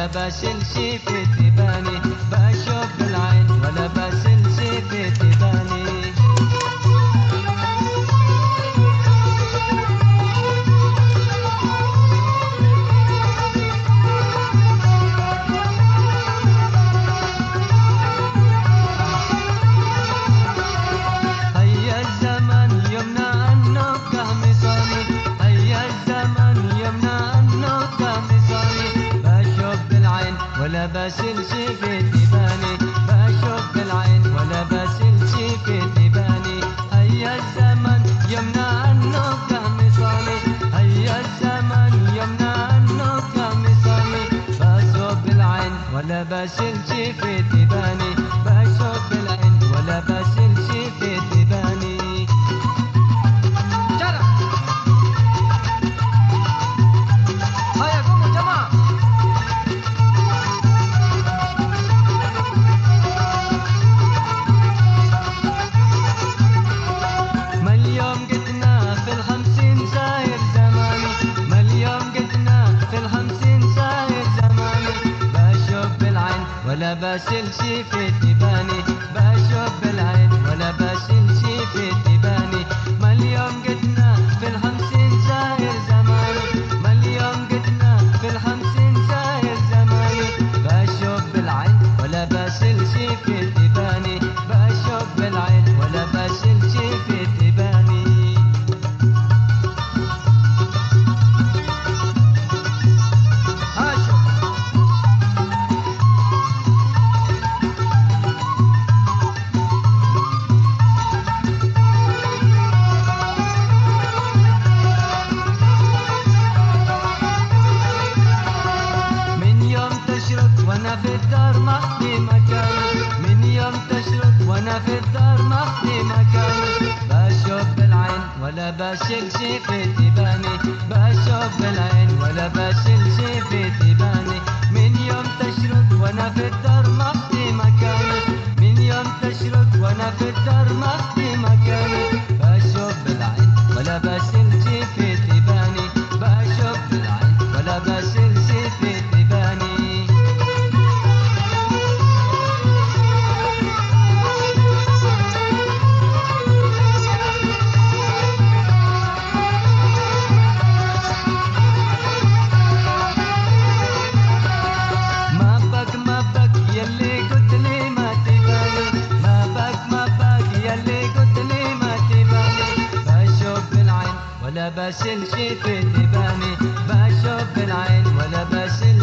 ولا باسل شي في تباني، بشوف بالعين ولا باسل شي في تباني. هيا الزمن يمنع عنك مصاني، هيا الزمن يمنع عنك مصاني، بشوف بالعين ولا باسل شي في تباني، بشوف بالعين ولا باسل شي في تباني. هيا الزمن يمنع عنك مصاني، هيا الزمن يمنع عنك مصاني، بشوف بالعين ولا باسل شي في تباني، بشوف بالعين ولا باسل شي في تباني. هيا قوموا جماعة. ما اليوم قدنا في ال50 ساير زماني، ما اليوم قدنا في ال50 ساير زماني، بشوف بالعين ولا باسل شي في تباني، بشوف بالعين ولا باسل شي في تباني. ما اليوم قدنا في ال50 ساير زماني، ما اليوم قدنا في ال50 ساير زماني، بشوف بالعين ولا باسل شي في تباني، بشوف بالعين ولا باسل شي في تباني. هاشم وانا في الدار ما اخلي مكاني، من يوم تشرق وانا في الدار ما اخلي مكاني، بشوف بالعين ولا باسل شي في تباني، بشوف بالعين ولا باسل شي في تباني. من يوم تشرق وانا في الدار ما اخلي مكاني، من يوم تشرق وانا في الدار ما اخلي مكاني، بشوف بالعين ولا باسل شي في تباني، بشوف بالعين ولا باسل شي في تباني. يلي قلت لي ما تباني، ما بك يلي قلت لي ما تباني، بشوف بالعين ولا باسل شي في تباني، بشوف بالعين ولا باسل